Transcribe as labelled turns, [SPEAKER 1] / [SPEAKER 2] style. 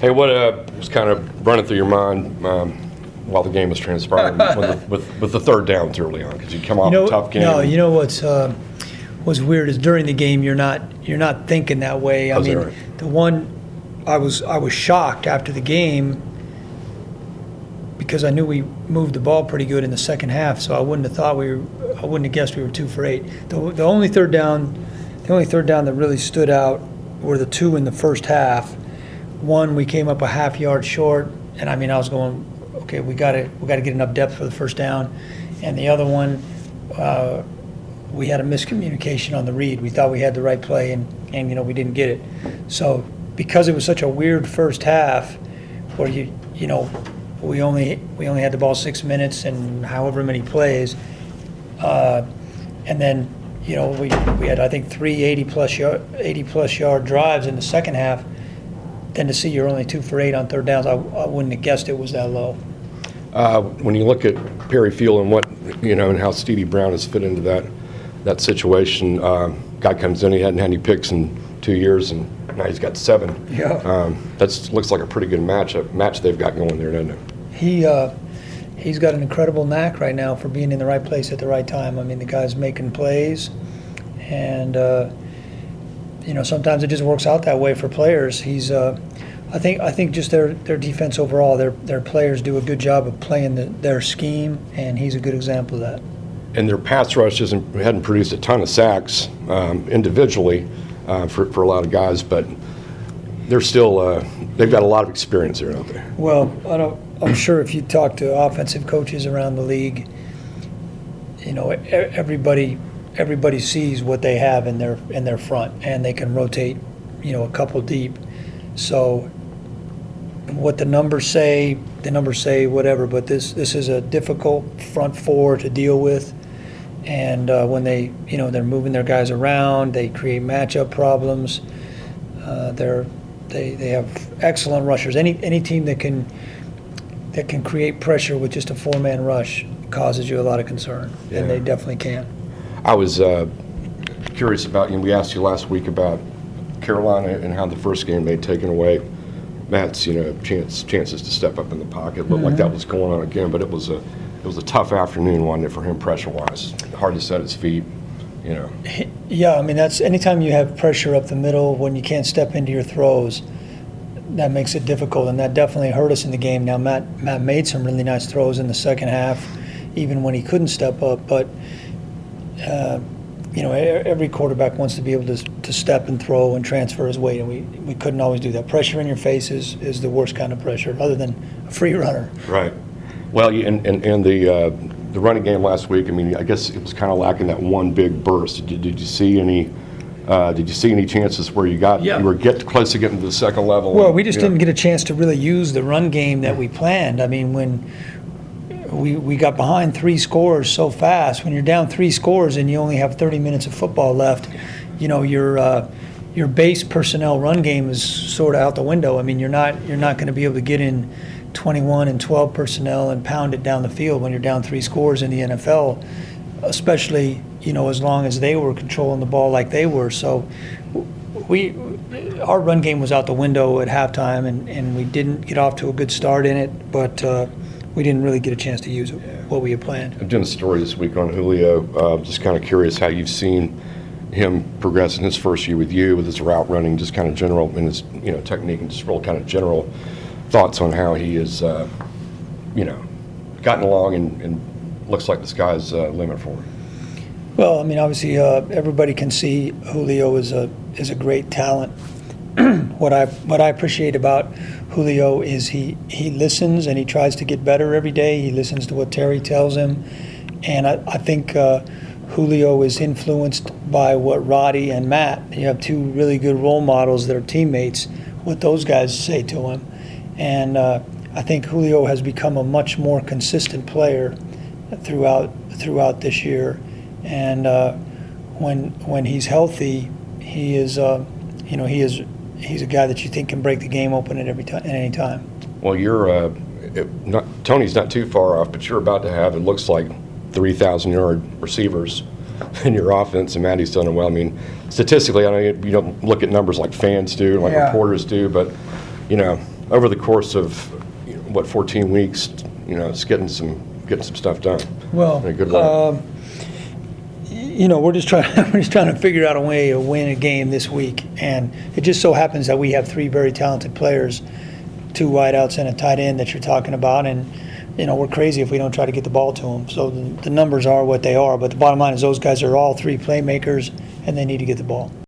[SPEAKER 1] Hey, what was kind of running through your mind while the game was transpiring with the third downs early on? Because you come off a tough game.
[SPEAKER 2] No, you know what's weird is during the game you're not thinking that way. I mean, right? The one I was shocked after the game because I knew we moved the ball pretty good in the second half, so I wouldn't have guessed we were 2 for 8. The only third down that really stood out were the 2 in the first half. One, we came up a half yard short, and I mean I was going, okay, we got to get enough depth for the first down. And the other one, we had a miscommunication on the read. We thought we had the right play, and we didn't get it. So because it was such a weird first half, where we only had the ball 6 minutes and however many plays, and then we had I think 3 80-plus yard drives in the second half. Then to see you're only 2 for 8 on third downs, I wouldn't have guessed it was that low.
[SPEAKER 1] When you look at Perry Field and what and how Stevie Brown has fit into that situation, guy comes in, he hadn't had any picks in 2 years, and now he's got 7.
[SPEAKER 2] Yeah,
[SPEAKER 1] that looks like a pretty good match they've got going there, doesn't it?
[SPEAKER 2] He's got an incredible knack right now for being in the right place at the right time. I mean, the guy's making plays, and sometimes it just works out that way for players. I think just their defense overall, their players do a good job of playing their scheme, and he's a good example of that.
[SPEAKER 1] And their pass rush hadn't produced a ton of sacks individually for a lot of guys, but they're still they've got a lot of experience there, don't they?
[SPEAKER 2] Well, I'm sure if you talk to offensive coaches around the league, everybody sees what they have in their front, and they can rotate, a couple deep. So what the numbers say whatever, but this is a difficult front four to deal with. And when they're moving their guys around, they create matchup problems. They have excellent rushers. Any team that can create pressure with just a 4-man rush causes you a lot of concern, and they definitely can.
[SPEAKER 1] I was curious about we asked you last week about Carolina and how the first game they'd taken away Matt's chances to step up in the pocket. It looked like that was going on again, but it was a tough afternoon, wasn't it, for him pressure-wise? Hard to set his feet,
[SPEAKER 2] Yeah, I mean, that's anytime you have pressure up the middle when you can't step into your throws, that makes it difficult, and that definitely hurt us in the game. Now, Matt made some really nice throws in the second half, even when he couldn't step up, but every quarterback wants to be able to step and throw and transfer his weight, and we couldn't always do that. Pressure in your face is the worst kind of pressure, other than a free runner.
[SPEAKER 1] Right. Well, and the running game last week, I mean, I guess it was kind of lacking that one big burst. Did you see any? Did you see any chances where you were close to getting to the second level?
[SPEAKER 2] Well, we just didn't get a chance to really use the run game that we planned. I mean, when we got behind 3 scores so fast, when you're down 3 scores and you only have 30 minutes of football left, your base personnel run game is sort of out the window. I mean, you're not going to be able to get in 21 and 12 personnel and pound it down the field when you're down 3 scores in the NFL, especially as long as they were controlling the ball like they were. So our run game was out the window at halftime, and we didn't get off to a good start in it, but we didn't really get a chance to use what we had planned.
[SPEAKER 1] I'm doing a story this week on Julio. Just kind of curious how you've seen him progress in his first year with you, with his route running, just kind of general, and his technique, and just real kind of general thoughts on how he has gotten along and looks like the sky's limit for him.
[SPEAKER 2] Well, I mean, obviously everybody can see Julio is a great talent. What I appreciate about Julio is he listens and he tries to get better every day. He listens to what Terry tells him, and I think Julio is influenced by what Roddy and Matt, you have 2 really good role models that are teammates, what those guys say to him. And I think Julio has become a much more consistent player throughout this year. And when he's healthy, he is he's a guy that you think can break the game open at any time.
[SPEAKER 1] Well, you're Tony's not too far off, but you're about to have, it looks like, 3,000-yard receivers in your offense, and Matty's done it well. I mean, statistically, I know you don't look at numbers like fans do, like reporters do, but over the course of, 14 weeks, it's getting some stuff done.
[SPEAKER 2] Well,
[SPEAKER 1] in a good way.
[SPEAKER 2] We're just trying to figure out a way to win a game this week, and it just so happens that we have 3 very talented players, 2 wideouts and a tight end that you're talking about, and we're crazy if we don't try to get the ball to them. So the numbers are what they are, but the bottom line is those guys are all 3 playmakers, and they need to get the ball.